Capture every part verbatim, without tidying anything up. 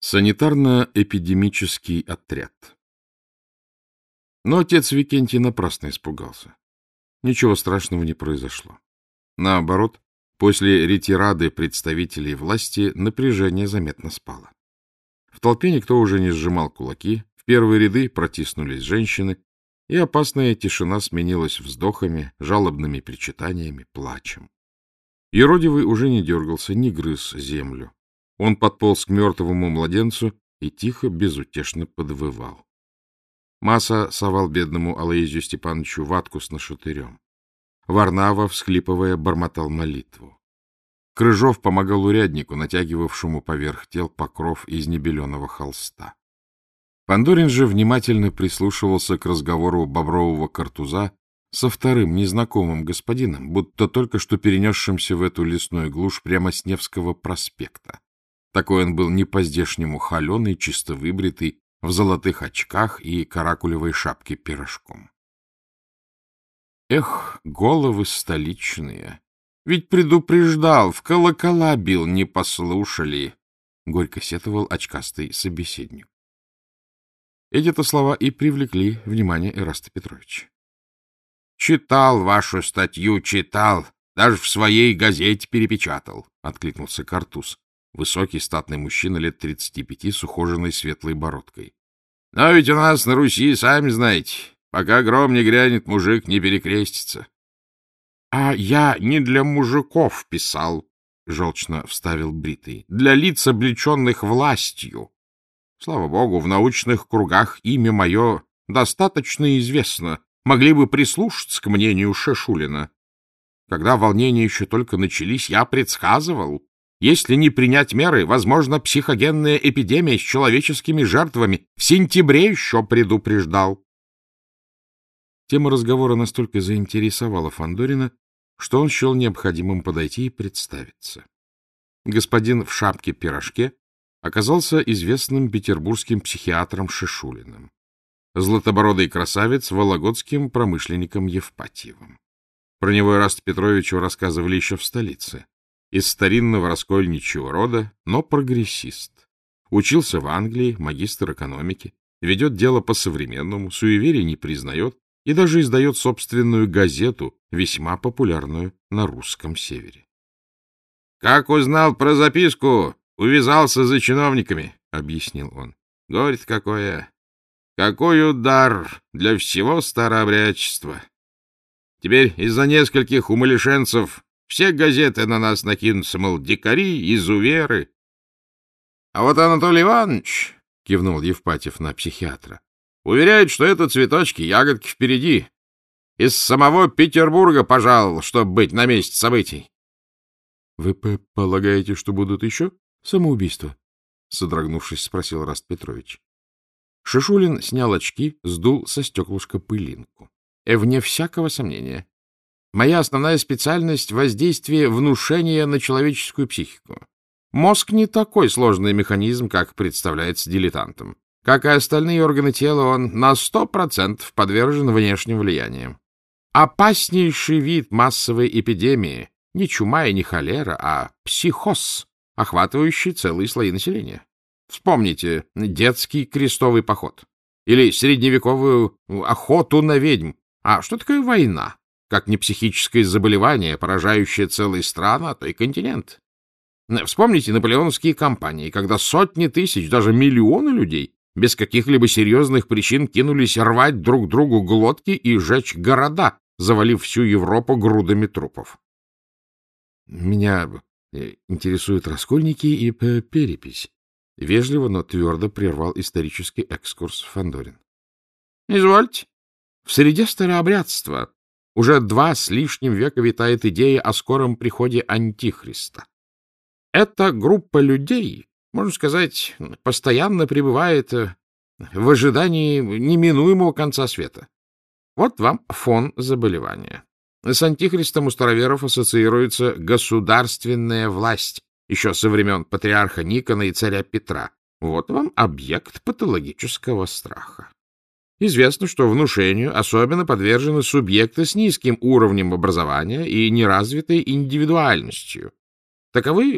Санитарно-эпидемический отряд. Но отец Викентий напрасно испугался. Ничего страшного не произошло. Наоборот, после ретирады представителей власти напряжение заметно спало. В толпе никто уже не сжимал кулаки, в первые ряды протиснулись женщины, и опасная тишина сменилась вздохами, жалобными причитаниями, плачем. Юродивый уже не дергался, не грыз землю. Он подполз к мертвому младенцу и тихо, безутешно подвывал. Маса совал бедному Алоизию Степановичу ватку с нашатырем. Варнава, всхлипывая, бормотал молитву. Крыжов помогал уряднику, натягивавшему поверх тел покров из небеленого холста. Фандорин же внимательно прислушивался к разговору бобрового картуза со вторым незнакомым господином, будто только что перенесшимся в эту лесную глушь прямо с Невского проспекта. Такой он был не по-здешнему холеный, чисто выбритый, в золотых очках и каракулевой шапке пирожком. Эх, головы столичные! Ведь предупреждал, в колокола бил, не послушали! — горько сетовал очкастый собеседник. Эти-то слова и привлекли внимание Эраста Петровича. — Читал вашу статью, читал, даже в своей газете перепечатал, — откликнулся Картуз. Высокий статный мужчина лет тридцати пяти с ухоженной светлой бородкой. — Но ведь у нас на Руси, сами знаете, пока гром не грянет, мужик не перекрестится. — А я не для мужиков писал, — желчно вставил Бритый, — для лиц, облеченных властью. Слава богу, в научных кругах имя мое достаточно известно, могли бы прислушаться к мнению Шешулина. Когда волнения еще только начались, я предсказывал, если не принять меры, возможно, психогенная эпидемия с человеческими жертвами. В сентябре еще предупреждал. Тема разговора настолько заинтересовала Фандорина, что он счел необходимым подойти и представиться. Господин в шапке-пирожке оказался известным петербургским психиатром Шешулиным, златобородый красавец вологодским промышленником Евпатьевым. Про него Эраст Петровичу рассказывали еще в столице. Из старинного раскольничьего рода, но прогрессист. Учился в Англии, магистр экономики, ведет дело по-современному, суеверий не признает и даже издает собственную газету, весьма популярную на русском севере. — Как узнал про записку, увязался за чиновниками, — объяснил он. — Горе-то какое! Какой удар для всего старообрядчества! Теперь из-за нескольких умалишенцев все газеты на нас накинутся, мол, дикари, изуверы. — А вот Анатолий Иванович, — кивнул Евпатьев на психиатра, — уверяет, что это цветочки, ягодки впереди. Из самого Петербурга пожаловал, чтобы быть на месте событий. — Вы полагаете, что будут еще самоубийства? — содрогнувшись, спросил Эраст Петрович. Шишулин снял очки, сдул со стеклышка пылинку. — Вне всякого сомнения. Моя основная специальность — воздействие внушения на человеческую психику. Мозг не такой сложный механизм, как представляется дилетантам. Как и остальные органы тела, он на сто процентов подвержен внешним влияниям. Опаснейший вид массовой эпидемии — не чума и не холера, а психоз, охватывающий целые слои населения. Вспомните детский крестовый поход или средневековую охоту на ведьм. А что такое война? Как не психическое заболевание, поражающее целые страны, а то и континент. Вспомните наполеоновские кампании, когда сотни тысяч, даже миллионы людей без каких-либо серьезных причин кинулись рвать друг другу глотки и сжечь города, завалив всю Европу грудами трупов. Меня интересуют раскольники и перепись. Вежливо, но твердо прервал исторический экскурс Фандорин. — Извольте. В среде старообрядства уже два с лишним века витает идея о скором приходе Антихриста. Эта группа людей, можно сказать, постоянно пребывает в ожидании неминуемого конца света. Вот вам фон заболевания. С Антихристом у староверов ассоциируется государственная власть, еще со времен патриарха Никона и царя Петра. Вот вам объект патологического страха. Известно, что внушению особенно подвержены субъекты с низким уровнем образования и неразвитой индивидуальностью. Таковы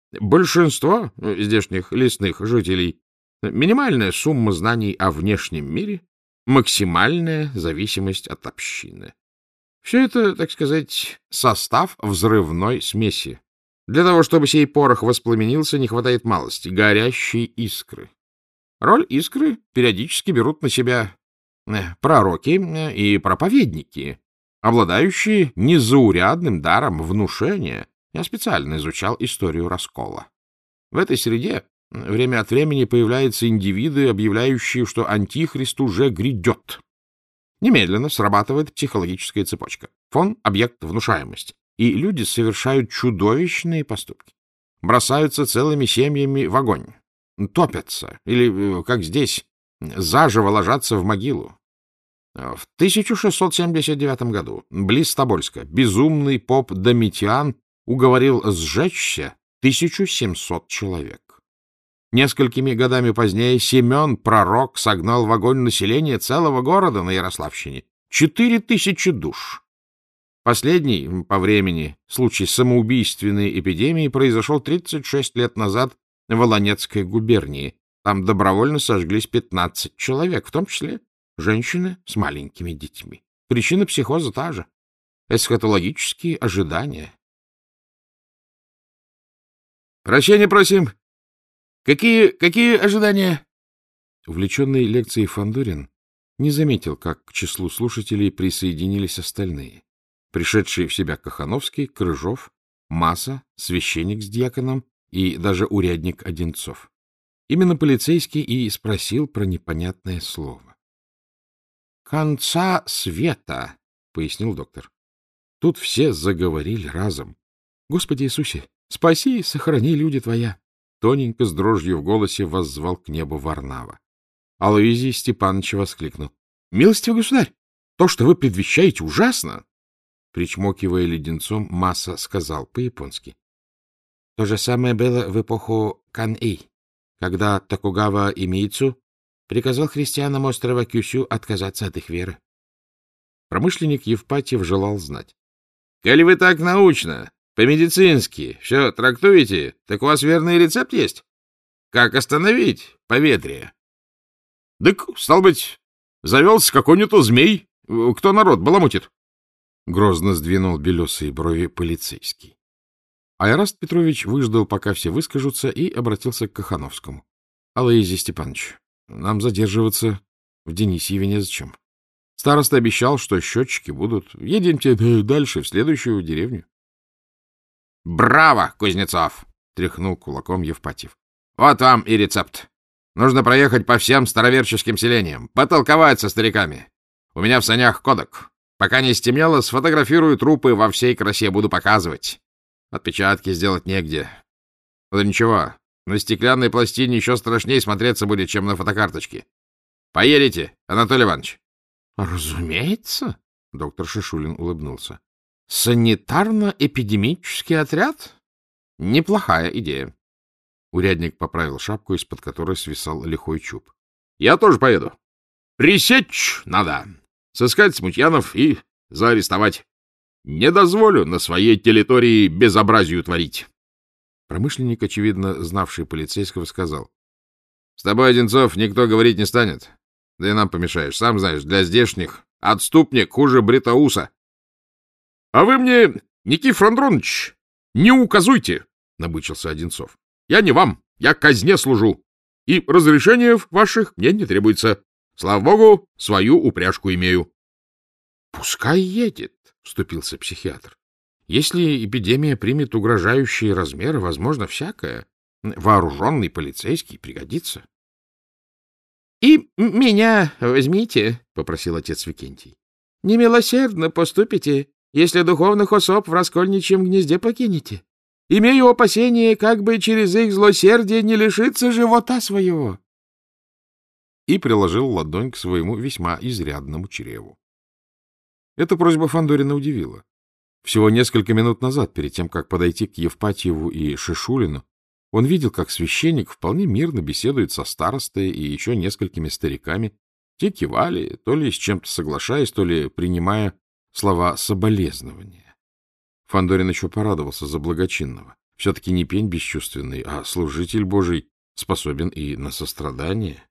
Большинство здешних лесных жителей — минимальная сумма знаний о внешнем мире, максимальная зависимость от общины. Все это, так сказать, состав взрывной смеси. Для того, чтобы сей порох воспламенился, не хватает малости — горящей искры. Роль искры периодически берут на себя пророки и проповедники, обладающие незаурядным даром внушения. Я специально изучал историю раскола. В этой среде время от времени появляются индивиды, объявляющие, что антихрист уже грядет. Немедленно срабатывает психологическая цепочка. Фон — объект внушаемости. И люди совершают чудовищные поступки. Бросаются целыми семьями в огонь. Топятся. Или, как здесь, заживо ложатся в могилу. В тысяча шестьсот семьдесят девятом году близ Тобольска безумный поп Домитиан уговорил сжечься тысячу семьсот человек. Несколькими годами позднее Семен Пророк согнал в огонь население целого города на Ярославщине. Четыре тысячи душ. Последний по времени случай самоубийственной эпидемии произошел тридцать шесть лет назад в Волонецкой губернии. Там добровольно сожглись пятнадцать человек, в том числе женщины с маленькими детьми. Причина психоза та же. Эсхатологические ожидания. Прощения просим. Какие, какие ожидания? Увлеченный лекцией Фандорин не заметил, как к числу слушателей присоединились остальные. Пришедшие в себя Кахановский, Крыжов, Маса, священник с дьяконом и даже урядник Одинцов. Именно полицейский и спросил про непонятное слово. — Конца света, — пояснил доктор. Тут все заговорили разом. — Господи Иисусе, спаси и сохрани, люди твоя! Тоненько, с дрожью в голосе, воззвал к небу Варнава. Алоизий Степанович воскликнул. — Милостивый государь, то, что вы предвещаете, ужасно! Причмокивая леденцом, Маса сказал по-японски. — То же самое было в эпоху Кан-Эй, когда Токугава Имейцу приказал христианам острова Кюсю отказаться от их веры. Промышленник Евпатьев желал знать. — Коли вы так научно, по-медицински все трактуете, так у вас верный рецепт есть? Как остановить поветрие? — Так, стал быть, завелся какой-нибудь змей. Кто народ баламутит? Грозно сдвинул белесые брови полицейский. Айраст Петрович выждал, пока все выскажутся, и обратился к Кахановскому. — Алоизий Степанович, нам задерживаться в Денисьеве незачем. Староста обещал, что счетчики будут. Едемте дальше, в следующую деревню. — Браво, Кузнецов! — тряхнул кулаком Евпатьев. — Вот вам и рецепт. Нужно проехать по всем староверческим селениям, потолковать со стариками. У меня в санях кодек. Пока не стемнело, сфотографирую трупы во всей красе, буду показывать. Отпечатки сделать негде. Да ничего, на стеклянной пластине еще страшнее смотреться будет, чем на фотокарточке. Поедете, Анатолий Иванович? — Разумеется, — доктор Шишулин улыбнулся. — Санитарно-эпидемический отряд? Неплохая идея. Урядник поправил шапку, из-под которой свисал лихой чуб. — Я тоже поеду. Пресечь надо. Сыскать смутьянов и заарестовать. Не дозволю на своей территории безобразию творить. Промышленник, очевидно, знавший полицейского, сказал. — С тобой, Одинцов, никто говорить не станет. Да и нам помешаешь. Сам знаешь, для здешних отступник хуже Бритоуса. — А вы мне, Никифор Андронович, не указуйте, — набычился Одинцов. — Я не вам, я казне служу. И разрешения ваших мне не требуется. Слава богу, свою упряжку имею. — Пускай едет, — вступился психиатр. — Если эпидемия примет угрожающие размеры, возможно, всякое. Вооруженный полицейский пригодится. — И меня возьмите, — попросил отец Викентий. — Немилосердно поступите, если духовных особ в раскольничьем гнезде покинете. Имею опасение, как бы через их злосердие не лишиться живота своего. И приложил ладонь к своему весьма изрядному чреву. Эта просьба Фандорина удивила. Всего несколько минут назад, перед тем, как подойти к Евпатьеву и Шишулину, он видел, как священник вполне мирно беседует со старостой и еще несколькими стариками. Те кивали, то ли с чем-то соглашаясь, то ли принимая слова соболезнования. Фандорин еще порадовался за благочинного. Все-таки не пень бесчувственный, а служитель Божий способен и на сострадание.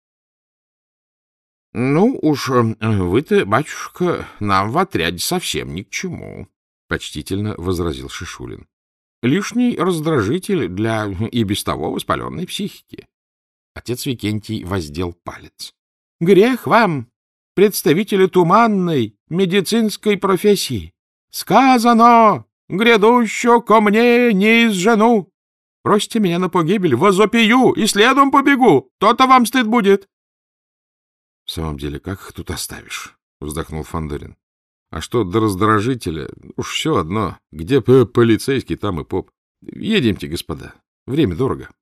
— Ну уж вы-то, батюшка, нам в отряде совсем ни к чему, — почтительно возразил Шишулин. — Лишний раздражитель для и без того воспаленной психики. Отец Викентий воздел палец. — Грех вам, представители туманной медицинской профессии! Сказано, грядущего ко мне не изжену! Просите меня на погибель, возопию и следом побегу, то-то вам стыд будет! — В самом деле, как их тут оставишь? — вздохнул Фандорин. — А что до раздражителя? Уж все одно. Где полицейский, там и поп. Едемте, господа. Время дорого.